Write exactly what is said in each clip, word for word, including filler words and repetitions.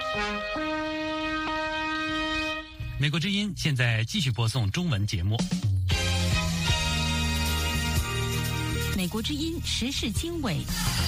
美国之音现在继续播送中文节目。 美国之音时事经纬。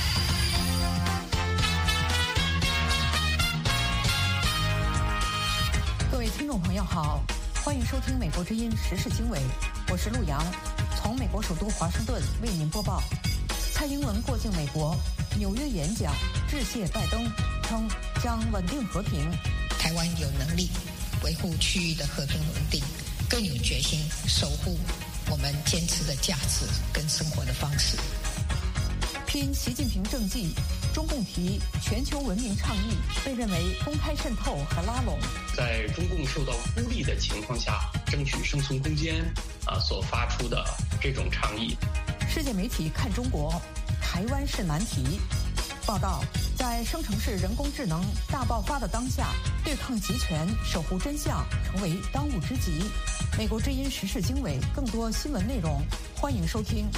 各位听众朋友好，欢迎收听美国之音时事经纬，我是陆洋，从美国首都华盛顿为您播报。蔡英文过境美国，纽约演讲致谢拜登，称将稳定和平。 台湾有能力维护区域的和平稳定，更有决心守护我们坚持的价值跟生活的方式。 拼习近平政绩，中共提全球文明倡议被认为公开渗透和拉拢。 在中共受到孤立的情况下，争取生存空间啊所发出的这种倡议。 世界媒体看中国，台湾是难题。报道，在生成式人工智能大爆发的当下，对抗集权、守护真相成为当务之急。美国之音时事经纬，更多新闻内容，欢迎收听。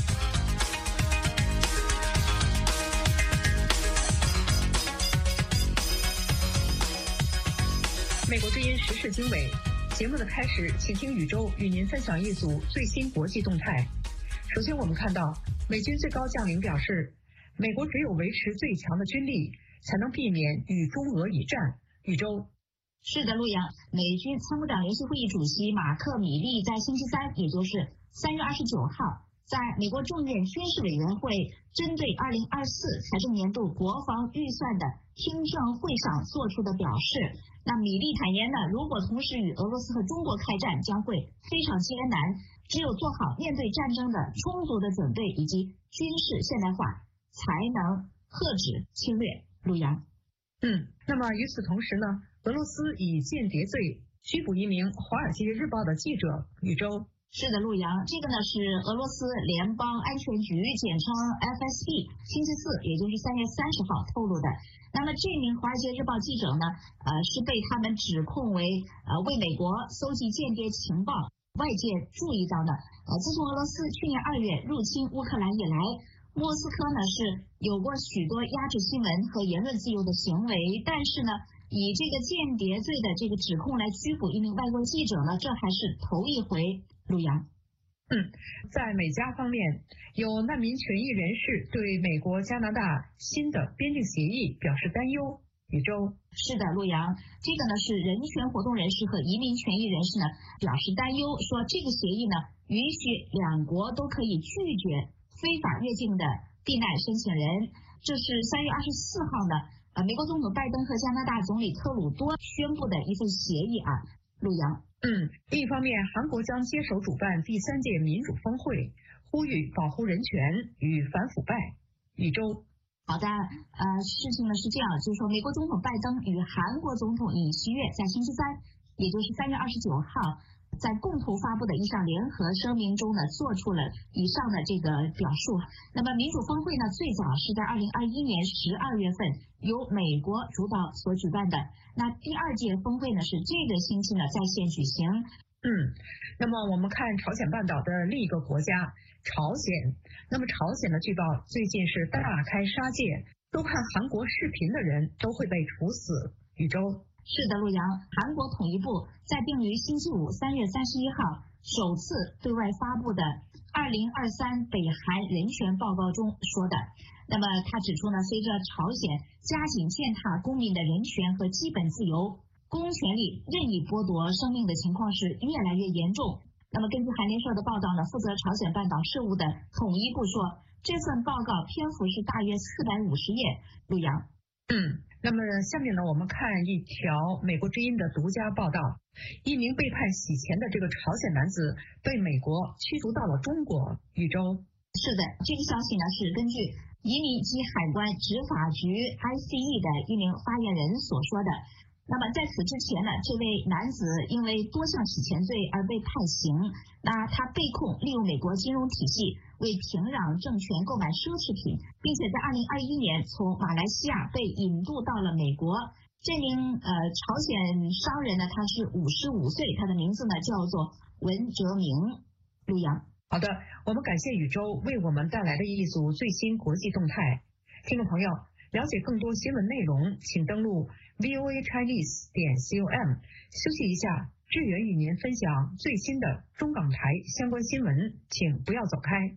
美国之音时事经纬节目的开始，请听宇宙与您分享一组最新国际动态。首先，我们看到美军最高将领表示，美国只有维持最强的军力，才能避免与中俄一战。宇宙。 是的，陆洋，美军参谋长联席会议主席马克·米利在星期三，也就是三月二十九号，在美国众院军事委员会针对二零二四财政年度国防预算的听证会上做出的表示。那米利坦言呢，如果同时与俄罗斯和中国开战，将会非常艰难。只有做好面对战争的充足的准备以及军事现代化，才能遏止侵略。陆洋。 嗯，那么与此同时呢，俄罗斯以间谍罪拘捕一名《华尔街日报》的记者。宇宙。 是的，陆洋，这个呢是俄罗斯联邦安全局，简称 F S B， 星期四，也就是三月三十号透露的。那么这名《华尔街日报》记者呢，呃，是被他们指控为呃为美国搜集间谍情报。外界注意到呢，呃，自从俄罗斯去年二月入侵乌克兰以来，莫斯科呢是有过许多压制新闻和言论自由的行为，但是呢，以这个间谍罪的这个指控来拘捕一名外国记者呢，这还是头一回。陆洋。 嗯，在美加方面，有难民权益人士对美国加拿大新的边境协议表示担忧。宇宙。 是的，陆洋，这个呢是人权活动人士和移民权益人士呢表示担忧，说这个协议呢允许两国都可以拒绝非法越境的避难申请人。这是三月二十四号呢，呃，美国总统拜登和加拿大总理特鲁多宣布的一份协议啊。陆洋。 嗯，另一方面，韩国将接手主办第三届民主峰会，呼吁保护人权与反腐败。宇宙。 好的，呃，事情呢是这样，就是说，美国总统拜登与韩国总统尹锡悦在星期三，也就是三月二十九号，在共同发布的一项联合声明中呢，做出了以上的这个表述。那么，民主峰会呢，最早是在二零二一年十二月份由美国主导所举办的。那第二届峰会呢，是这个星期呢在线举行。 嗯，那么我们看朝鲜半岛的另一个国家朝鲜，那么朝鲜的据报最近是大开杀戒，收看韩国视频的人都会被处死。宇宙。 是的，陆洋，韩国统一部在定于星期五三月三十一号首次对外发布的二零二三北韩人权报告中说的。那么他指出呢，随着朝鲜加紧践踏公民的人权和基本自由，公权力任意剥夺生命的情况是越来越严重。那么根据韩联社的报道呢，负责朝鲜半岛事务的统一部说，这份报告篇幅是大约四百五十页。陆洋。 嗯，那么下面呢，我们看一条美国之音的独家报道，一名被判洗钱的这个朝鲜男子被美国驱逐到了中国。宇宙。 是的，这个消息呢是根据移民及海关执法局 I C E 的一名发言人所说的。那么在此之前呢，这位男子因为多项洗钱罪而被判刑。那他被控利用美国金融体系为平壤政权购买奢侈品，并且在二零二一年从马来西亚被引渡到了美国。这名呃朝鲜商人呢，他是五十五岁，他的名字呢叫做文哲明。陆洋。 好的，我们感谢宇宙为我们带来的一组最新国际动态。听众朋友， 了解更多新闻内容，请登录 v o a chinese 点 com。休息一下，志远与您分享最新的中港台相关新闻，请不要走开。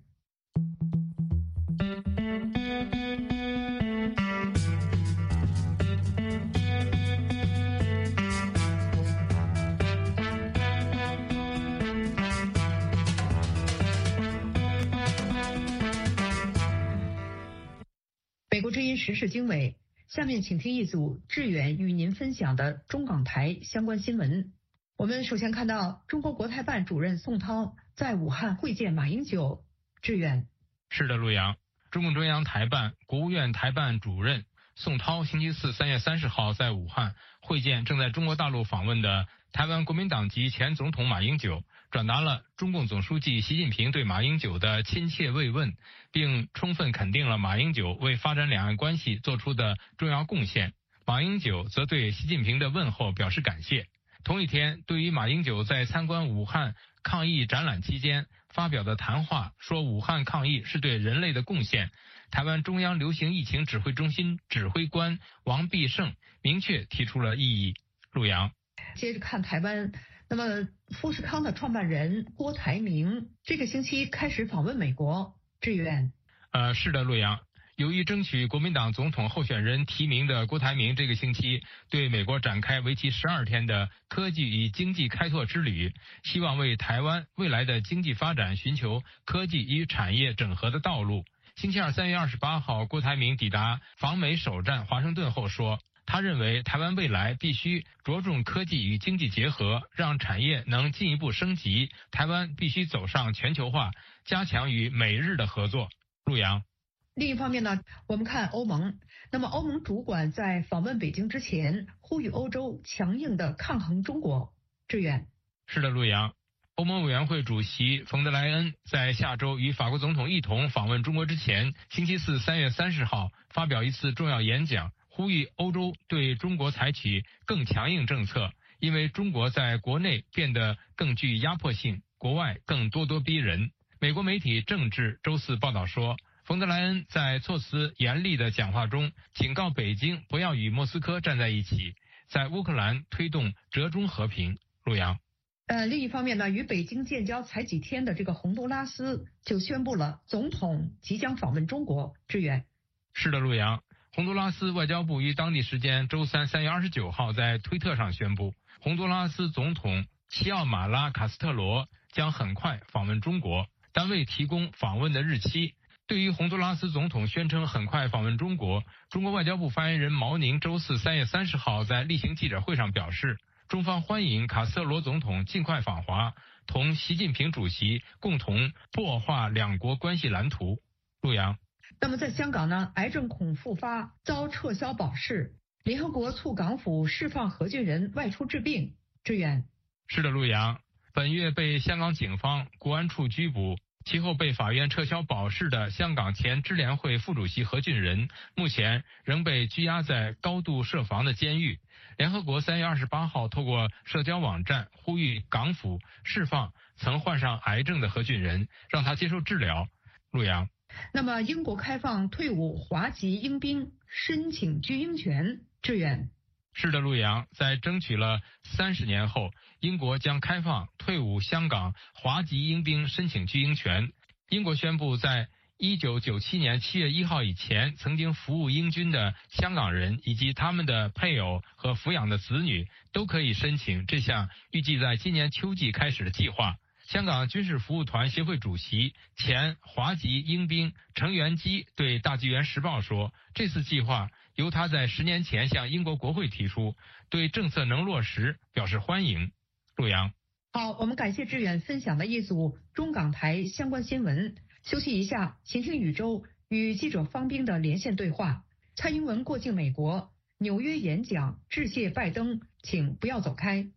美国之音时事经纬，下面请听一组志远与您分享的中港台相关新闻。我们首先看到中国国台办主任宋涛在武汉会见马英九。志远。 是的，陆阳，中共中央台办、国务院台办主任宋涛星期四三月三十号在武汉会见正在中国大陆访问的台湾国民党籍前总统马英九，转达了中共总书记习近平对马英九的亲切慰问，并充分肯定了马英九为发展两岸关系做出的重要贡献。马英九则对习近平的问候表示感谢。同一天，对于马英九在参观武汉抗疫展览期间发表的谈话，说武汉抗疫是对人类的贡献，台湾中央流行疫情指挥中心指挥官王必胜明确提出了异议。陆阳。 接着看台湾，那么富士康的创办人郭台铭这个星期开始访问美国。志远。 呃，是的，陆阳。由于争取国民党总统候选人提名的郭台铭这个星期对美国展开为期十二天的科技与经济开拓之旅，希望为台湾未来的经济发展寻求科技与产业整合的道路。星期二三月二十八号，郭台铭抵达访美首站华盛顿后说，他认为台湾未来必须着重科技与经济结合，让产业能进一步升级，台湾必须走上全球化，加强与美日的合作。陆阳。 另一方面呢，我们看欧盟，那么欧盟主管在访问北京之前呼吁欧洲强硬的抗衡中国。志远。 是的，陆阳。欧盟委员会主席冯德莱恩在下周与法国总统一同访问中国之前，星期四三月三十号发表一次重要演讲，呼吁欧洲对中国采取更强硬政策，因为中国在国内变得更具压迫性，国外更咄咄逼人。美国媒体政治周四报道说，冯德莱恩在措辞严厉的讲话中警告北京不要与莫斯科站在一起，在乌克兰推动折中和平。陆阳。 呃，另一方面呢，与北京建交才几天的这个洪都拉斯就宣布了总统即将访问中国。志远。 是的，陆阳。洪都拉斯外交部于当地时间周三三月二十九号在推特上宣布，洪都拉斯总统齐奥马拉卡斯特罗将很快访问中国，但未提供访问的日期。对于洪都拉斯总统宣称很快访问中国，中国外交部发言人毛宁周四三月三十号在例行记者会上表示，中方欢迎卡斯特罗总统尽快访华，同习近平主席共同擘画两国关系蓝图。陆阳。 那么在香港呢，癌症恐复发遭撤销保释，联合国促港府释放何俊仁外出治病。志远。 是的，陆阳。本月被香港警方国安处拘捕，其后被法院撤销保释的香港前支联会副主席何俊仁，目前仍被拘押在高度设防的监狱。联合国三月二十八号透过社交网站呼吁港府释放曾患上癌症的何俊仁，让他接受治疗。陆阳。 那么英国开放退伍华籍英兵申请居英权。志远。 是的，陆阳。在争取了三十年后，英国将开放退伍香港华籍英兵申请居英权。英国宣布，在一九九七年七月一号以前曾经服务英军的香港人以及他们的配偶和抚养的子女都可以申请这项预计在今年秋季开始的计划。香港军事服务团协会主席、前华籍英兵程元基对大纪元时报说，这次计划由他在十年前向英国国会提出，对政策能落实表示欢迎。陆阳。 好，我们感谢志远分享的一组中港台相关新闻。休息一下，请听宇宙与记者方冰的连线对话。蔡英文过境美国，纽约演讲致谢拜登，请不要走开。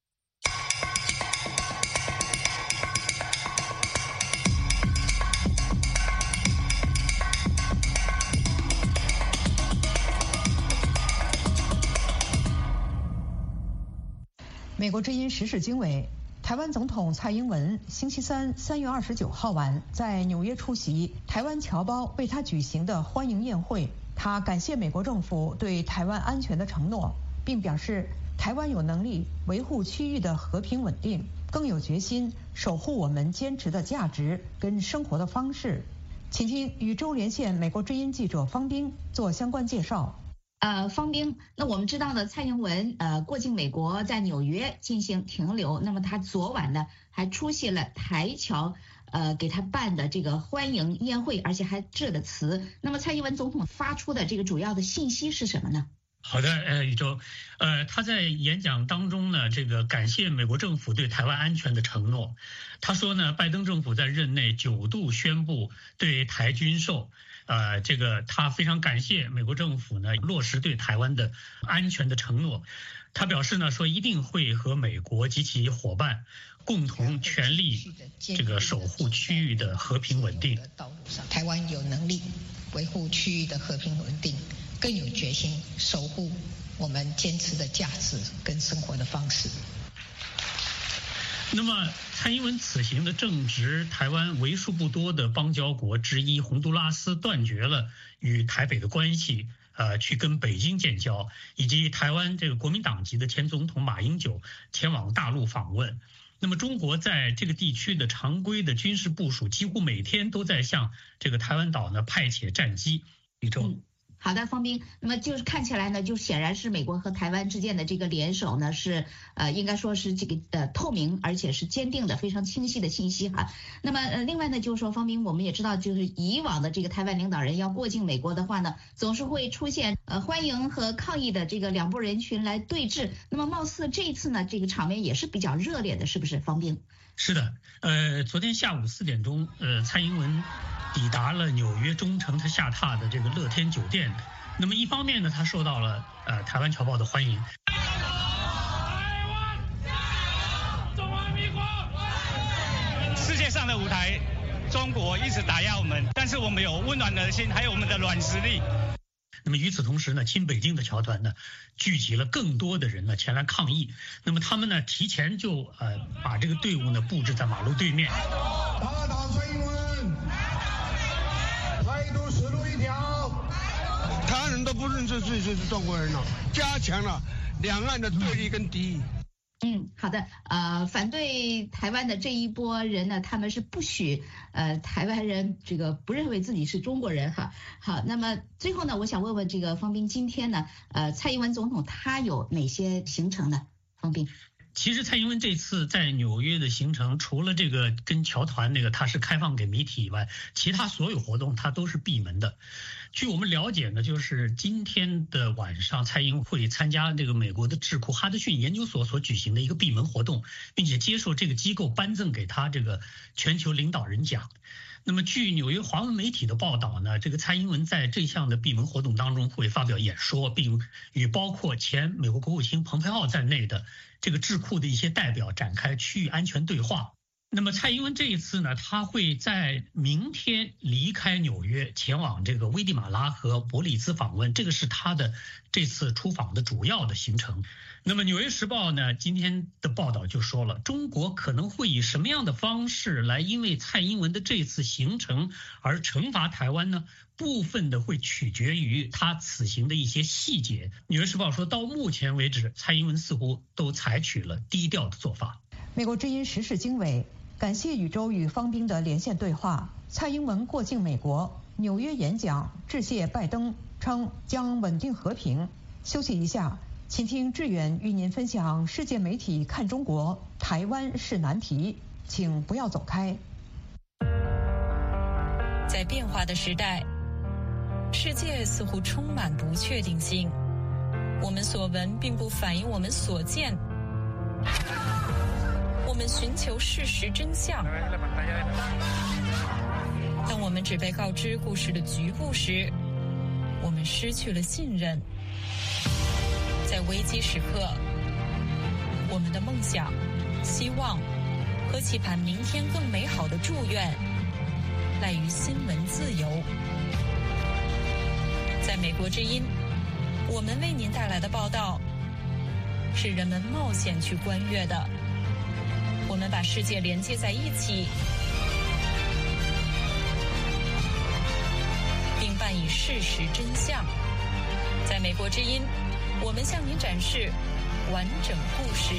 美国之音时事经纬，台湾总统蔡英文星期三三月二十九号晚在纽约出席台湾侨胞为他举行的欢迎宴会。 他感谢美国政府对台湾安全的承诺，并表示台湾有能力维护区域的和平稳定，更有决心守护我们坚持的价值跟生活的方式。请听宇宙连线美国之音记者方冰做相关介绍。 呃，方冰，那我们知道呢，蔡英文呃过境美国，在纽约进行停留。那么他昨晚呢还出席了台侨呃给他办的这个欢迎宴会，而且还致了词。那么蔡英文总统发出的这个主要的信息是什么呢？ 好的，呃，宇宙，呃，他在演讲当中呢，这个感谢美国政府对台湾安全的承诺。他说呢，拜登政府在任内九度宣布对台军售，呃，这个他非常感谢美国政府呢落实对台湾的安全的承诺。他表示呢，说一定会和美国及其伙伴共同全力这个守护区域的和平稳定。 台湾有能力维护区域的和平稳定，更有决心守护我们坚持的价值跟生活的方式。 那么，蔡英文此行的正值台湾为数不多的邦交国之一洪都拉斯断绝了与台北的关系，呃，去跟北京建交，以及台湾这个国民党籍的前总统马英九前往大陆访问。那么，中国在这个地区的常规的军事部署，几乎每天都在向这个台湾岛呢派遣战机。宇宙。 嗯好的，方冰，那么就是看起来呢，就显然是美国和台湾之间的这个联手呢，是呃，应该说是这个呃透明，而且是坚定的、非常清晰的信息哈。那么呃，另外呢，就是说，方冰，我们也知道，就是以往的这个台湾领导人要过境美国的话呢，总是会出现呃欢迎和抗议的这个两拨人群来对峙。那么貌似这一次呢，这个场面也是比较热烈的，是不是，方冰？ 是的，呃，昨天下午四点钟，呃，蔡英文抵达了纽约中城他下榻的这个乐天酒店。那么一方面呢，他受到了呃台湾侨胞的欢迎。 台湾加油！中华民国！世界上的舞台，中国一直打压我们，但是我们有温暖的心，还有我们的软实力。 那么与此同时呢，亲北京的侨团呢，聚集了更多的人呢前来抗议。那么他们呢提前就呃把这个队伍呢布置在马路对面。 打倒蔡英文，台独死路一条。台湾人都不认识自己是中国人了，加强了两岸的对立跟敌意。 嗯，好的，呃，反对台湾的这一波人呢，他们是不许呃台湾人这个不认为自己是中国人哈。好，那么最后呢，我想问问这个方冰，今天呢，呃，蔡英文总统他有哪些行程呢？方冰。 其实蔡英文这次在纽约的行程，除了这个跟侨团那个他是开放给媒体以外，其他所有活动他都是闭门的。据我们了解呢，就是今天的晚上，蔡英文会参加这个美国的智库哈德逊研究所所举行的一个闭门活动，并且接受这个机构颁赠给他这个全球领导人奖。那么据纽约华文媒体的报道呢，这个蔡英文在这项的闭门活动当中会发表演说，并与包括前美国国务卿蓬佩奥在内的这个智库的一些代表展开区域安全对话。那么蔡英文这一次呢，他会在明天离开纽约，前往这个危地马拉和伯利兹访问，这个是他的这次出访的主要的行程。那么《纽约时报》呢，今天的报道就说了，中国可能会以什么样的方式来因为蔡英文的这次行程而惩罚台湾呢？部分的会取决于他此行的一些细节。《纽约时报》说到目前为止，蔡英文似乎都采取了低调的做法。 美国之音时事经纬，感谢宇宙与方冰的连线对话。蔡英文过境美国，纽约演讲致谢拜登，称将稳定和平。休息一下，请听志远与您分享世界媒体看中国，台湾是难题，请不要走开。 在变化的时代，世界似乎充满不确定性，我们所闻并不反映我们所见。我们寻求事实真相，当我们只被告知故事的局部时，我们失去了信任。在危机时刻，我们的梦想、希望和期盼明天更美好的祝愿，赖于新闻自由。在美国之音，我们为您带来的报道是人们冒险去观阅的。我们把世界连接在一起，并伴以事实真相。在美国之音，我们向您展示完整故事。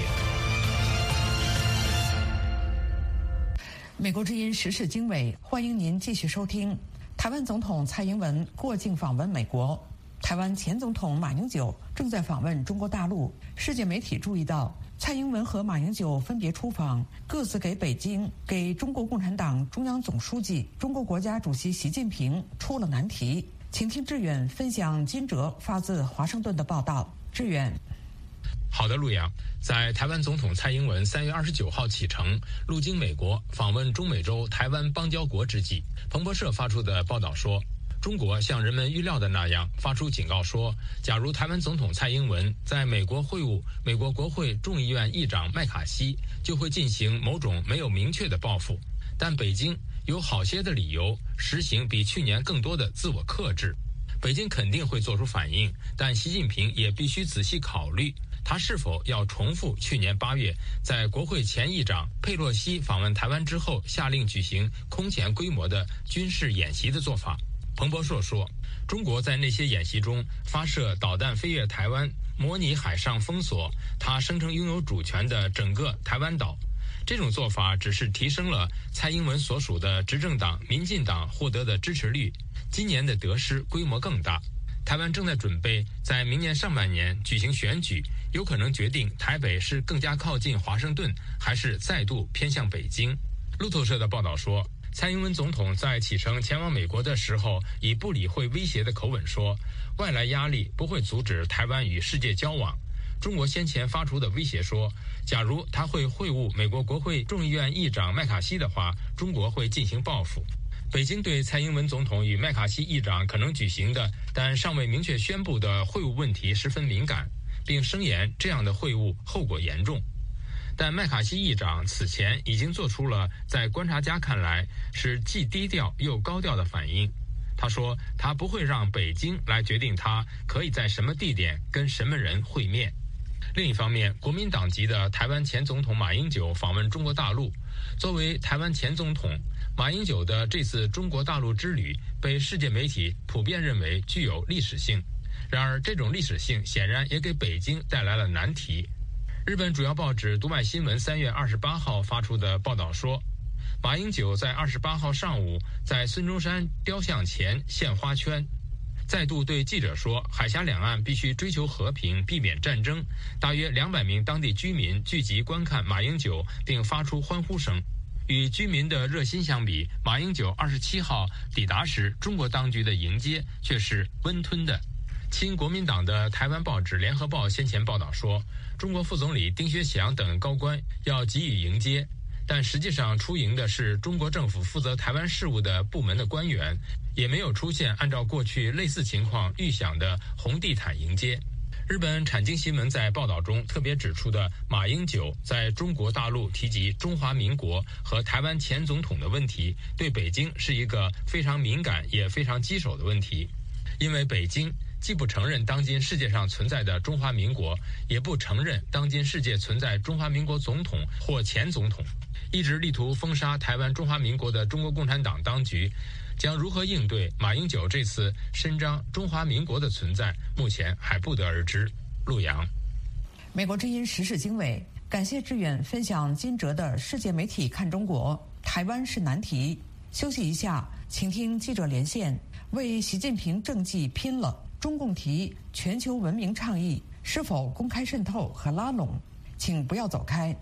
美国之音时事经纬，欢迎您继续收听。台湾总统蔡英文过境访问美国，台湾前总统马英九正在访问中国大陆。世界媒体注意到，蔡英文和马英九分别出访，各自给北京、给中国共产党中央总书记、中国国家主席习近平出了难题。请听志远分享金哲发自华盛顿的报道。志远。 好的，陆阳。在台湾总统蔡英文三月二十九号启程路经美国访问中美洲台湾邦交国之际，彭博社发出的报道说，中国像人们预料的那样发出警告说，假如台湾总统蔡英文在美国会晤美国国会众议院议长麦卡锡，就会进行某种没有明确的报复，但北京有好些的理由实行比去年更多的自我克制。北京肯定会做出反应，但习近平也必须仔细考虑他是否要重复去年八月在国会前议长佩洛西访问台湾之后下令举行空前规模的军事演习的做法。彭博社说，中国在那些演习中发射导弹飞越台湾，模拟海上封锁他声称拥有主权的整个台湾岛。这种做法只是提升了蔡英文所属的执政党民进党获得的支持率，今年的得失规模更大。台湾正在准备在明年上半年举行选举，有可能决定台北是更加靠近华盛顿，还是再度偏向北京。路透社的报道说，蔡英文总统在启程前往美国的时候，以不理会威胁的口吻说，外来压力不会阻止台湾与世界交往。中国先前发出的威胁说，假如他会会晤美国国会众议院议长麦卡锡的话，中国会进行报复。北京对蔡英文总统与麦卡锡议长可能举行的但尚未明确宣布的会晤问题十分敏感，并声言这样的会晤后果严重。但麦卡锡议长此前已经做出了在观察家看来是既低调又高调的反应。他说他不会让北京来决定他可以在什么地点跟什么人会面。另一方面，国民党籍的台湾前总统马英九访问中国大陆。作为台湾前总统，马英九的这次中国大陆之旅被世界媒体普遍认为具有历史性。然而，这种历史性显然也给北京带来了难题。日本主要报纸读卖新闻三月二十八号发出的报道说，马英九在二十八号上午在孙中山雕像前献花圈，再度对记者说，海峡两岸必须追求和平，避免战争。大约两百名当地居民聚集观看马英九，并发出欢呼声。与居民的热心相比，马英九二十七号抵达时，中国当局的迎接却是温吞的。亲国民党的台湾报纸《联合报》先前报道说，中国副总理丁薛祥等高官要给予迎接，但实际上出迎的是中国政府负责台湾事务的部门的官员，也没有出现按照过去类似情况预想的红地毯迎接。日本产经新闻在报道中特别指出的马英九在中国大陆提及中华民国和台湾前总统的问题，对北京是一个非常敏感也非常棘手的问题。因为北京既不承认当今世界上存在的中华民国，也不承认当今世界存在中华民国总统或前总统，一直力图封杀台湾中华民国的中国共产党当局将如何应对马英九这次伸张中华民国的存在，目前还不得而知。陆阳。 美国之音时事经纬，感谢志远分享金哲的世界媒体看中国，台湾是难题。休息一下，请听记者连线，为习近平政绩拼了。中共提全球文明倡议是否公开渗透和拉拢？请不要走开。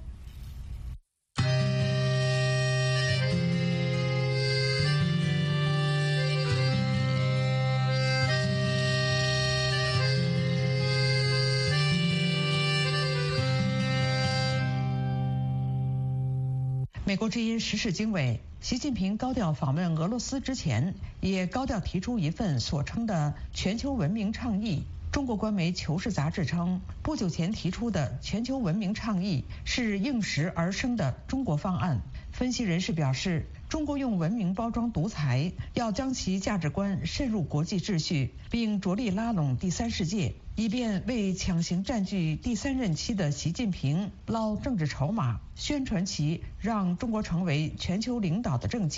美国之音时事经纬，习近平高调访问俄罗斯之前，也高调提出一份所称的全球文明倡议。中国官媒《求是》杂志称，不久前提出的全球文明倡议是应时而生的中国方案。分析人士表示，中国用文明包装独裁，要将其价值观渗入国际秩序，并着力拉拢第三世界，以便为强行占据第三任期的习近平捞政治筹码，宣传其让中国成为全球领导的政绩。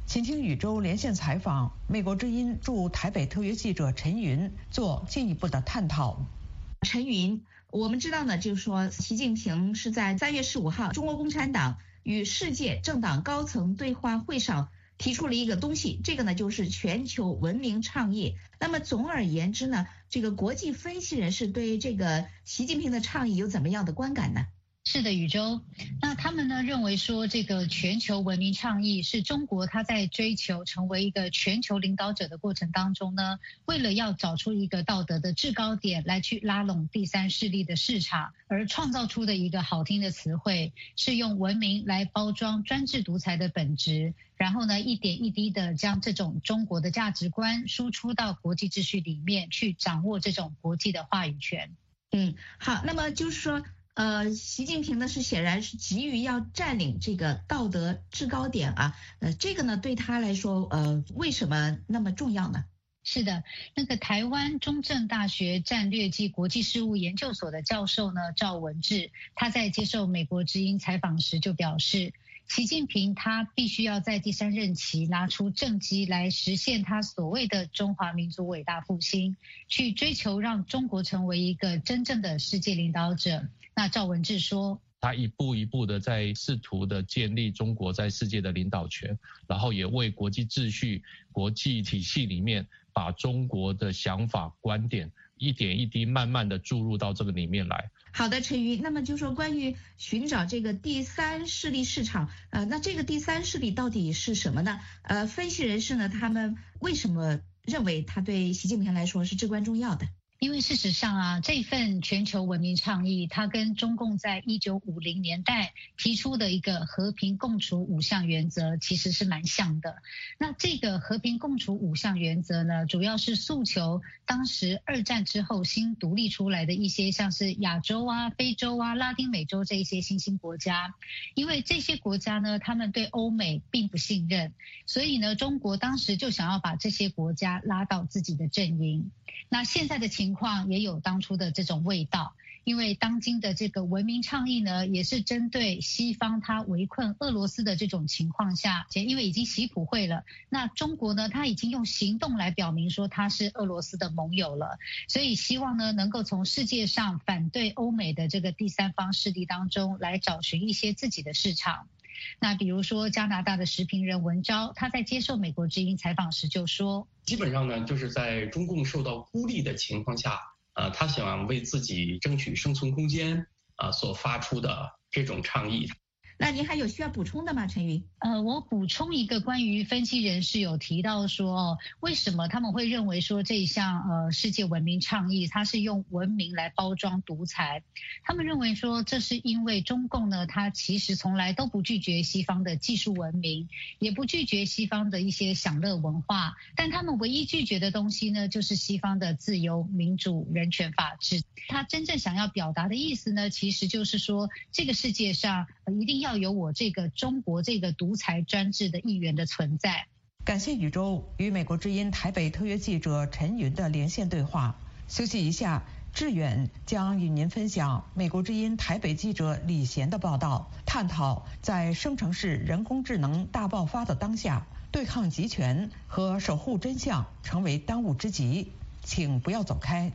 请听宇宙连线采访美国之音驻台北特约记者陈云做进一步的探讨。 陈云，我们知道呢，就是说习近平是在三月十五号中国共产党与世界政党高层对话会上提出了一个东西，这个呢就是全球文明倡议。那么总而言之呢，这个国际分析人士对这个习近平的倡议有怎么样的观感呢？ 是的，宇宙。那他们呢认为说，这个全球文明倡议是中国他在追求成为一个全球领导者的过程当中呢，为了要找出一个道德的制高点来去拉拢第三势力的市场，而创造出的一个好听的词汇，是用文明来包装专制独裁的本质，然后呢一点一滴的将这种中国的价值观输出到国际秩序里面，去掌握这种国际的话语权。 嗯，好，那么就是说。呃，习近平呢是显然是急于要占领这个道德制高点啊，呃，这个呢对他来说，呃，为什么那么重要呢？ 是的，那个台湾中正大学战略暨国际事务研究所的教授呢赵文志，他在接受美国之音采访时就表示，习近平他必须要在第三任期拿出政绩来实现他所谓的中华民族伟大复兴，去追求让中国成为一个真正的世界领导者。那赵文志说， 他一步一步的在试图的建立中国在世界的领导权，然后也为国际秩序、国际体系里面把中国的想法、观点一点一滴慢慢的注入到这个里面来。 好的，陈瑜，那么就说关于寻找这个第三势力市场，呃，那这个第三势力到底是什么呢？呃，分析人士呢，他们为什么认为它对习近平来说是至关重要的？ 因为事实上啊，这份全球文明倡议，它跟中共在一九五零年代提出的一个和平共处五项原则其实是蛮像的。那这个和平共处五项原则呢，主要是诉求当时二战之后新独立出来的一些像是亚洲啊、非洲啊、拉丁美洲这一些新兴国家，因为这些国家呢，他们对欧美并不信任，所以呢，中国当时就想要把这些国家拉到自己的阵营。那现在的情况也有当初的这种味道，因为当今的这个文明倡议呢，也是针对西方它围困俄罗斯的这种情况下，因为已经习普会了，那中国呢，它已经用行动来表明说它是俄罗斯的盟友了，所以希望呢，能够从世界上反对欧美的这个第三方势力当中来找寻一些自己的市场。那比如说加拿大的时评人文昭，他在接受美国之音采访时就说， 基本上呢，就是在中共受到孤立的情况下，呃，他想为自己争取生存空间啊、呃、所发出的这种倡议。 那您还有需要补充的吗，陈云？ 呃，我补充一个关于分析人士有提到说，哦，为什么他们会认为说这一项呃世界文明倡议，它是用文明来包装独裁？他们认为说，这是因为中共呢，它其实从来都不拒绝西方的技术文明，也不拒绝西方的一些享乐文化，但他们唯一拒绝的东西呢，就是西方的自由、民主、人权、法治。他真正想要表达的意思呢，其实就是说，这个世界上、呃、一定要有我这个中国这个独裁专制的一员的存在。 感谢宇宙与美国之音台北特约记者陈云的连线对话。休息一下，志远将与您分享美国之音台北记者李贤的报道，探讨在生成式人工智能大爆发的当下，对抗集权和守护真相成为当务之急。请不要走开。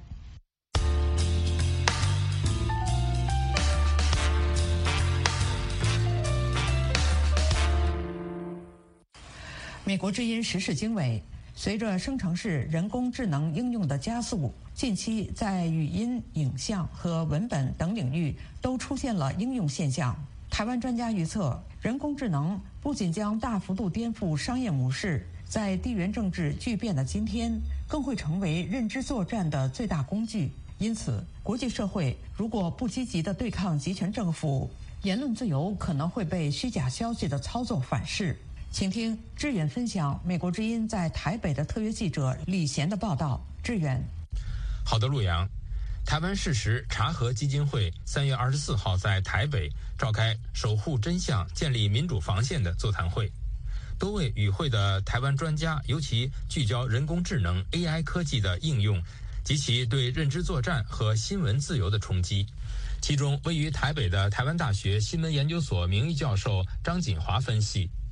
美国之音时事经纬，随着生成式人工智能应用的加速，近期在语音、影像和文本等领域都出现了应用现象。台湾专家预测，人工智能不仅将大幅度颠覆商业模式，在地缘政治巨变的今天，更会成为认知作战的最大工具。因此，国际社会如果不积极地对抗集权政府，言论自由可能会被虚假消息的操作反噬。请听志远分享美国之音在台北的特约记者李贤的报道。志远， 好的，陆阳。台湾事实查核基金会三月二十四号在台北召开守护真相、建立民主防线的座谈会。多位与会的台湾专家尤其聚焦人工智能 A I 科技的应用及其对认知作战和新闻自由的冲击。其中，位于台北的台湾大学新闻研究所名誉教授张锦华分析，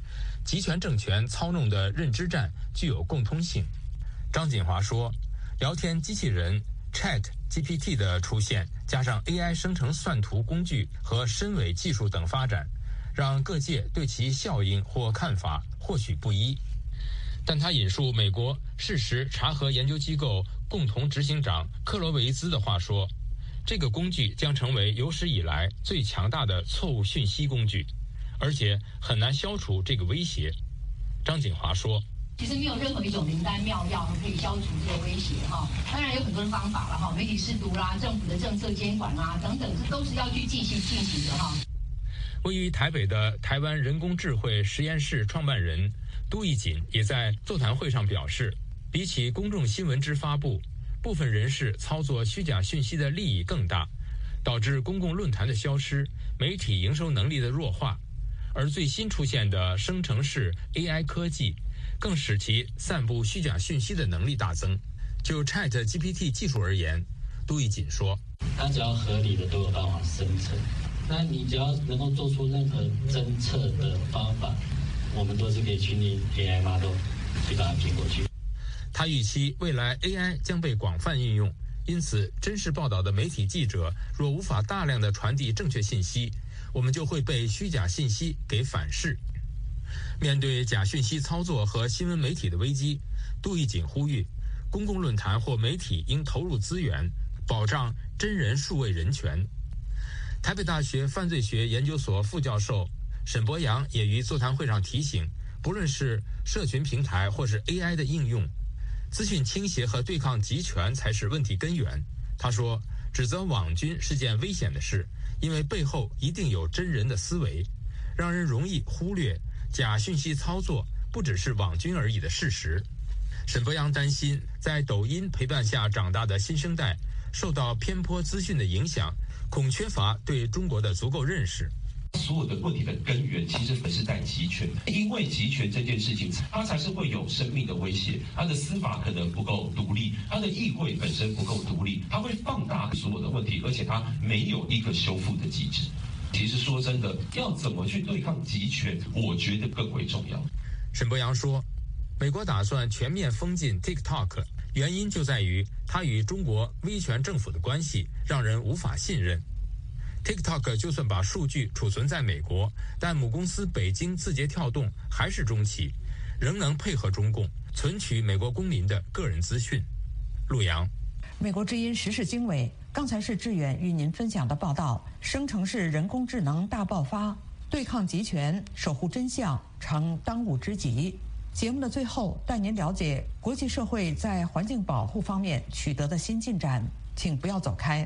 集权政权操弄的认知战具有共通性。张锦华说，聊天机器人 Chat G P T 的出现，加上 A I 生成算图工具和深伪技术等发展，让各界对其效应或看法或许不一。但他引述美国事实查核研究机构共同执行长克罗维兹的话说，这个工具将成为有史以来最强大的错误讯息工具，而且很难消除这个威胁。张锦华说， 其实没有任何一种灵丹妙药可以消除这个威胁哈，当然有很多的方法了哈，媒体识读啦、政府的政策监管啦等等，这都是要去继续进行的哈。 位于台北的台湾人工智慧实验室创办人杜义锦也在座谈会上表示，比起公众新闻之发布，部分人士操作虚假讯息的利益更大，导致公共论坛的消失，媒体营收能力的弱化，而最新出现的生成式 A I 科技更使其散布虚假讯息的能力大增。就 Chat G P T 技术而言，杜义锦说， 它只要合理的都有办法生成，那你只要能够做出任何侦测的方法，我们都是可以训练 A I model 去把它拼过去。 他预期未来 A I 将被广泛应用，因此真实报道的媒体记者若无法大量的传递正确信息，我们就会被虚假信息给反噬。面对假讯息操作和新闻媒体的危机，杜义锦呼吁公共论坛或媒体应投入资源，保障真人数位人权。台北大学犯罪学研究所副教授沈博阳也于座谈会上提醒，不论是社群平台或是 A I 的应用，资讯倾斜和对抗集权才是问题根源。他说，指责网军是件危险的事，因为背后一定有真人的思维，让人容易忽略假讯息操作不只是网军而已的事实。沈博阳担心，在抖音陪伴下长大的新生代受到偏颇资讯的影响，恐缺乏对中国的足够认识。 所有的问题的根源其实还是在集权，因为集权这件事情，它才是会有生命的威胁。它的司法可能不够独立，它的议会本身不够独立，它会放大所有的问题，而且它没有一个修复的机制。其实说真的，要怎么去对抗集权，我觉得更为重要。 沈博阳说，美国打算全面封禁 TikTok， 原因就在于它与中国威权政府的关系让人无法信任。TikTok 就算把数据储存在美国，但母公司北京字节跳动还是中企，仍能配合中共存取美国公民的个人资讯。陆阳， 美国之音时事经纬，刚才是志远与您分享的报道。生成式人工智能大爆发，对抗集权、守护真相成当务之急。节目的最后，带您了解国际社会在环境保护方面取得的新进展，请不要走开。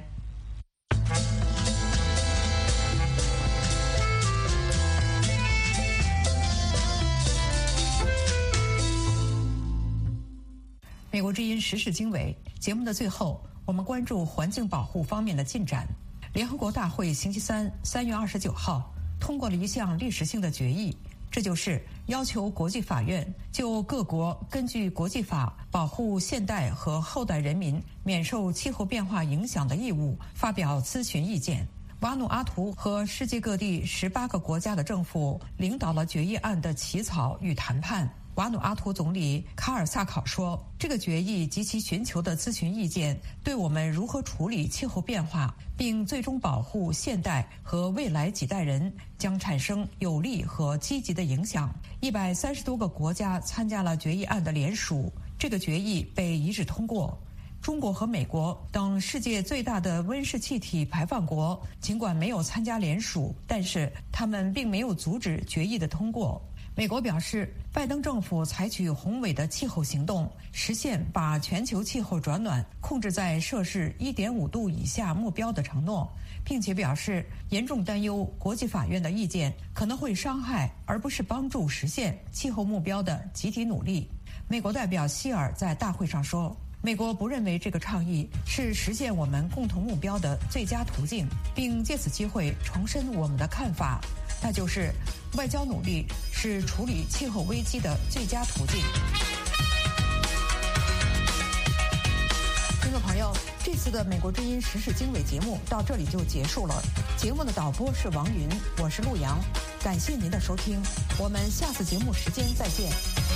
美国之音时事经纬节目的最后，我们关注环境保护方面的进展。联合国大会星期三三月二十九号通过了一项历史性的决议，这就是要求国际法院就各国根据国际法保护现代和后代人民免受气候变化影响的义务发表咨询意见。瓦努阿图和世界各地十八个国家的政府领导了决议案的起草与谈判。瓦努阿图总理卡尔萨考说，这个决议及其寻求的咨询意见对我们如何处理气候变化并最终保护现代和未来几代人将产生有利和积极的影响。一百三十多个国家参加了决议案的联署，这个决议被一致通过。中国和美国等世界最大的温室气体排放国尽管没有参加联署，但是他们并没有阻止决议的通过。美国表示，拜登政府采取宏伟的气候行动，实现把全球气候转暖控制在摄氏 一点五 度以下目标的承诺，并且表示严重担忧国际法院的意见可能会伤害而不是帮助实现气候目标的集体努力。美国代表希尔在大会上说，美国不认为这个倡议是实现我们共同目标的最佳途径，并借此机会重申我们的看法，那就是外交努力是处理气候危机的最佳途径。听众朋友， 这次的美国之音时事经纬节目到这里就结束了。节目的导播是王云，我是陆洋，感谢您的收听，我们下次节目时间再见。